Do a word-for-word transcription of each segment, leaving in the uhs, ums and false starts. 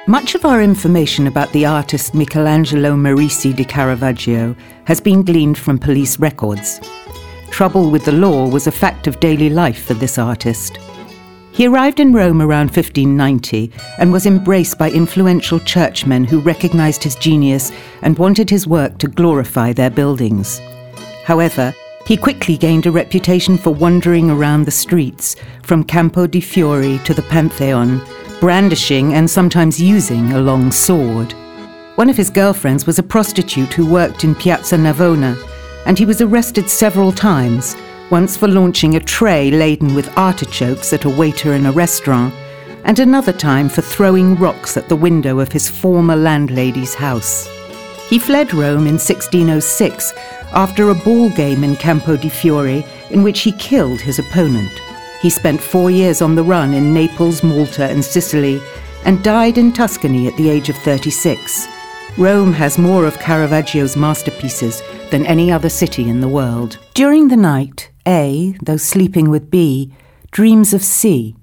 Much of our information about the artist Michelangelo Merisi di Caravaggio has been gleaned from police records. Trouble with the law was a fact of daily life for this artist. He arrived in Rome around fifteen ninety and was embraced by influential churchmen who recognized his genius and wanted his work to glorify their buildings. However, he quickly gained a reputation for wandering around the streets, from Campo di Fiori to the Pantheon, brandishing and sometimes using a long sword. One of his girlfriends was a prostitute who worked in Piazza Navona, and he was arrested several times, once for launching a tray laden with artichokes at a waiter in a restaurant, and another time for throwing rocks at the window of his former landlady's house. He fled Rome in sixteen oh six after a ball game in Campo di Fiori in which he killed his opponent. He spent four years on the run in Naples, Malta and Sicily, and died in Tuscany at the age of thirty-six. Rome has more of Caravaggio's masterpieces than any other city in the world. During the night, A, though sleeping with B, dreams of C.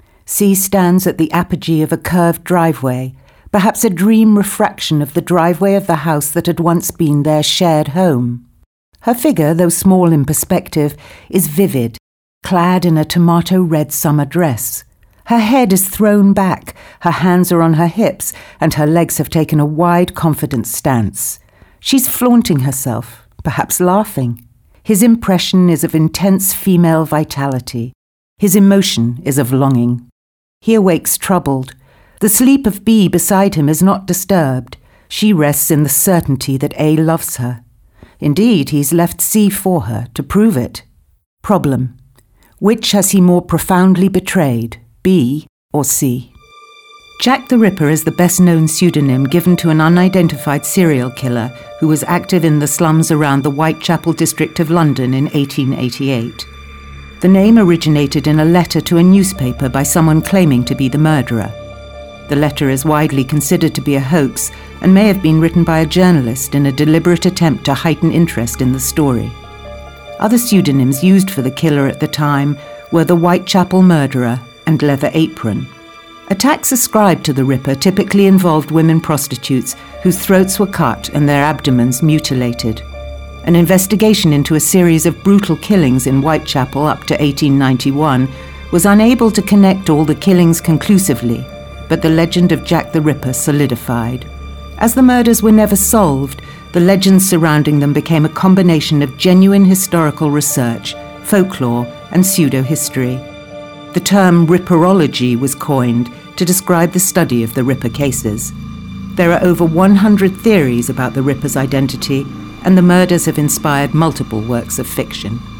C stands at the apogee of a curved driveway, perhaps a dream refraction of the driveway of the house that had once been their shared home. Her figure, though small in perspective, is vivid, clad in a tomato-red summer dress. Her head is thrown back, her hands are on her hips, and her legs have taken a wide, confident stance. She's flaunting herself, perhaps laughing. His impression is of intense female vitality. His emotion is of longing. He awakes troubled. The sleep of B beside him is not disturbed. She rests in the certainty that A loves her. Indeed, he's left C for her, to prove it. Problem. Which has he more profoundly betrayed, B or C? Jack the Ripper is the best-known pseudonym given to an unidentified serial killer who was active in the slums around the Whitechapel district of London in eighteen eighty-eight. The name originated in a letter to a newspaper by someone claiming to be the murderer. The letter is widely considered to be a hoax and may have been written by a journalist in a deliberate attempt to heighten interest in the story. Other pseudonyms used for the killer at the time were the Whitechapel Murderer and Leather Apron. Attacks ascribed to the Ripper typically involved women prostitutes whose throats were cut and their abdomens mutilated. An investigation into a series of brutal killings in Whitechapel up to eighteen ninety-one was unable to connect all the killings conclusively, but the legend of Jack the Ripper solidified. As the murders were never solved, the legends surrounding them became a combination of genuine historical research, folklore, and pseudo-history. The term Ripperology was coined to describe the study of the Ripper cases. There are over one hundred theories about the Ripper's identity, and the murders have inspired multiple works of fiction.